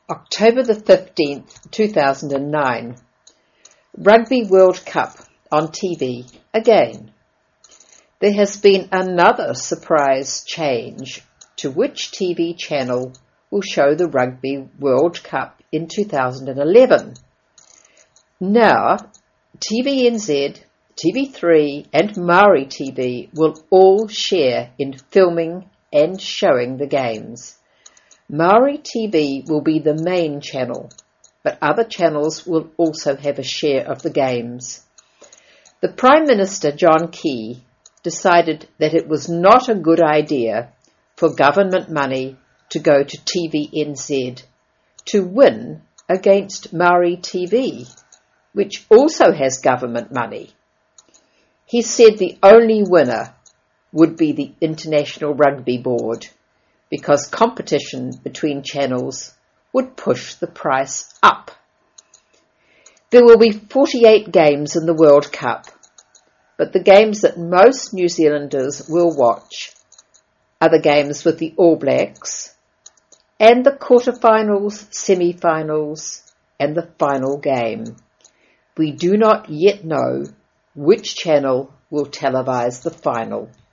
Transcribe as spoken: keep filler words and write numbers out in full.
October the fifteenth, two thousand nine. Rugby World Cup on T V again. There has been another surprise change to which T V channel will show the Rugby World Cup in two thousand eleven. Now, T V N Z, T V three and Maori T V will all share in filming and showing the games. Maori T V will be the main channel, but other channels will also have a share of the games. The Prime Minister, John Key, decided that it was not a good idea for government money to go to T V N Z to win against Maori T V, which also has government money. He said the only winner would be the International Rugby Board, because competition between channels would push the price up. There will be forty-eight games in the World Cup, but the games that most New Zealanders will watch are the games with the All Blacks and the quarterfinals, semi-finals and the final game. We do not yet know which channel will televise the final.